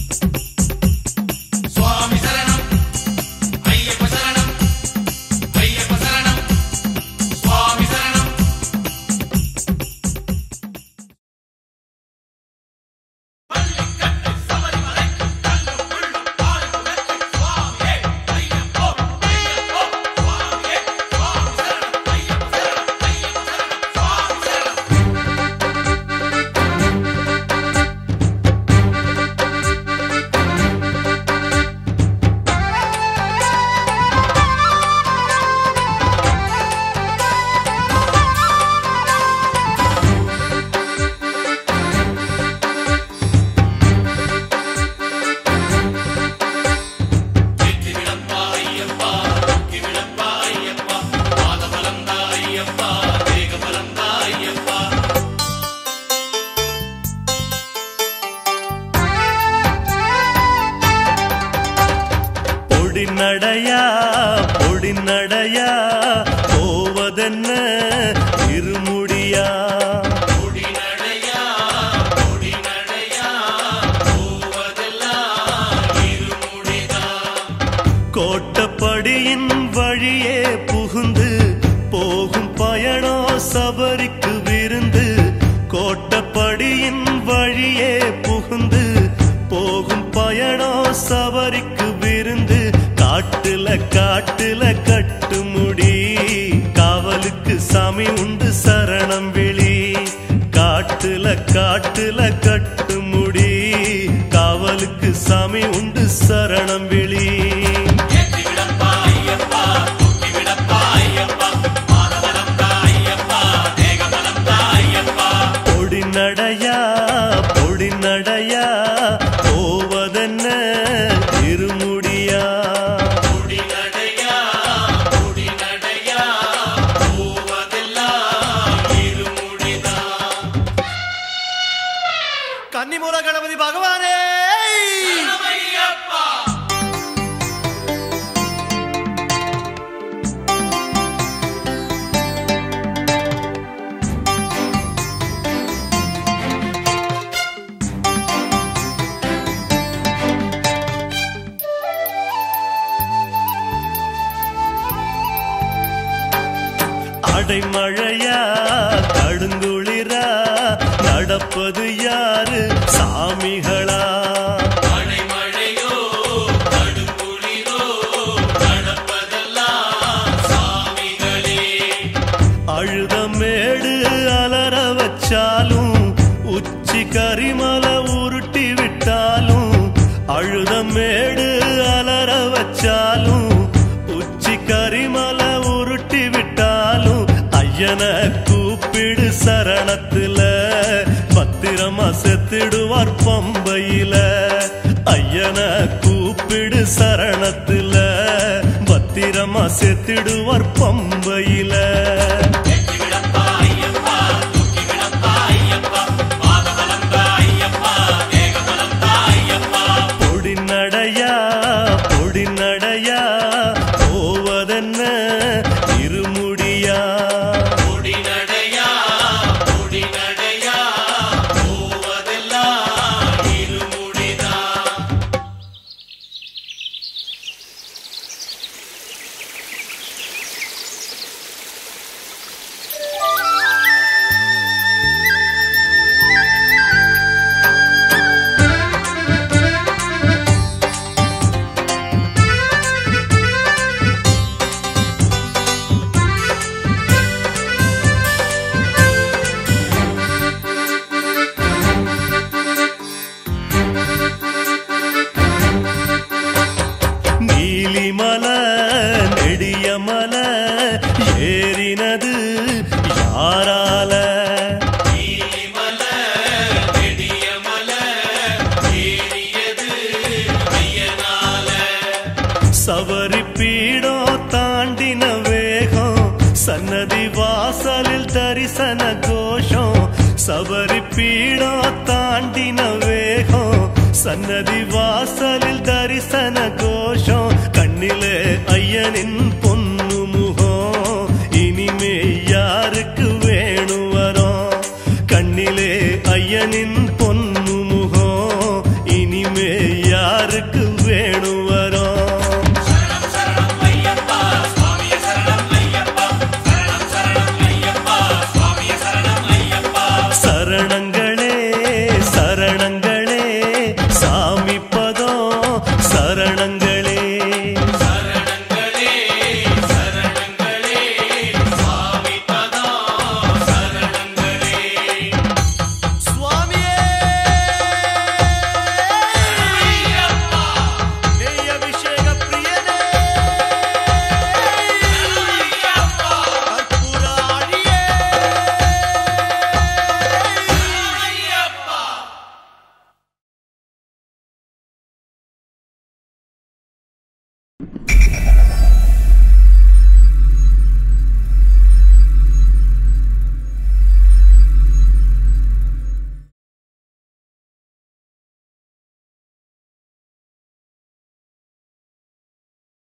பொடி நடையா போவதென்ன இருமுடியா கோட்டப்படியின் வழியே புகுந்து போகும் பயணோ சபரிக்கு விருந்து கோட்டப்படியின் வழியே புகுந்து போகும் பயணோ சபரிக்கு விருந்து காட்டுல கட்டுமுடி காவலுக்கு சாமி உண்டு சரணம் விழி காட்டுல கட்டுமுடி காவலுக்கு சாமி உண்டு சரணம் விழி பொடி நடையா போவதென்ன இருமுடியா கன்னிமூல கணபதி பகவானே அடைமழையா கடுங்குளிரா நடப்பது யாரு சாமிகளா அடைமழையோ கடுங்குளிரோ நடப்பதெல்லாம் சாமிகளே அழுதமேடு அலற வச்சாலும் உச்சி கரிமலை உருட்டி விட்டாலும் அழுதமேடு அலற வச்சாலும் உச்சி கரிமலை உருட்டி விட்டாலும் ஐயன கூப்பிடு சரணத்துல பத்திரமா செத்திடுவார் பம்பையில ஐயன கூப்பிடு சரணத்துல பத்திரமா செத்திடுவார் பம்பையில பொடி நடையா போவதென்ன இருமுடியா நீலிமலை நெடியமலை ஏறினது யாரால நீலிமலை நெடியமலை ஏறியது ஐயனால சபரி பீடம் தாண்டின வேகம் சன்னதி வாசலில் தரிசன கோஷம் சபரி பீடம் தாண்டின வேகம் சன்னதி வாசலில் தரிசன கோஷம் கண்ணிலே ஐயனின்